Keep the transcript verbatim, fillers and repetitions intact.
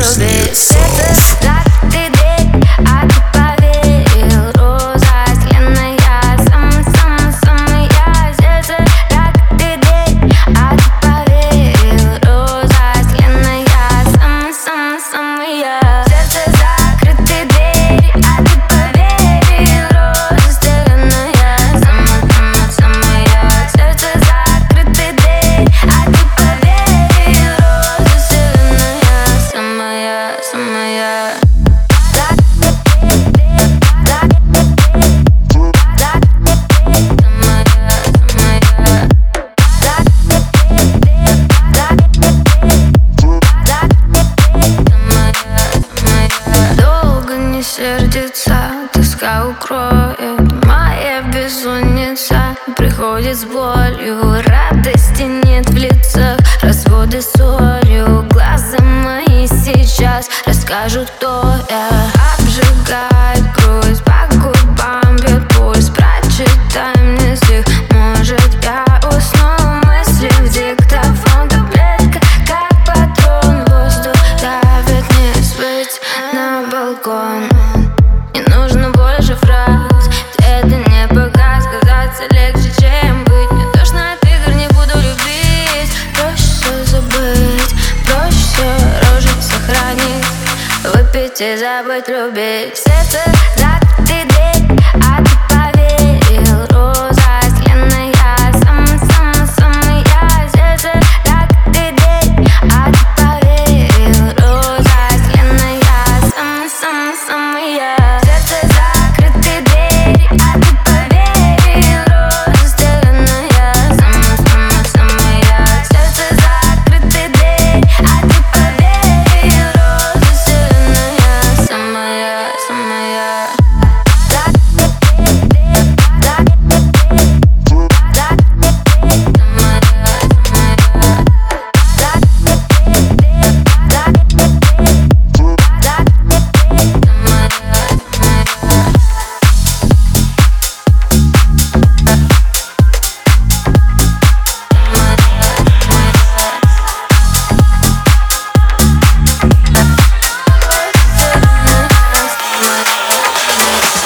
любить. Сердце закрытый дверь, а ты поверил. Роза зеленая, самая-самая-самая. Сердце закрытый дверь, а ты поверил. Роза зеленая, самая-самая-самая. Сердце закрытый дверь, а ты поверил. Роза зеленая, самая-самая-самая. Сердце закрытый дверь, а ты поверил. Роза зеленая, самая-самая. Долго не сердится, тоска укроет. Моя бессонница приходит с болью. Радости нет в лицах, разводы солью. Глаза мои сейчас расскажут, кто я. Обжигает грудь, по губам бьет пульс. Прочитай мне стих, может я усну. Мысли в диктофон, таблетка как патрон. Воздух давит, не выйти на балкон. Не нужно больше фраз, это не пока. Сказаться легче, чем быть. Мне тошно от игр, не буду любить. Проще все забыть, проще все рожить, сохранить. Выпить и забыть любить. Сердце закрытый дверь,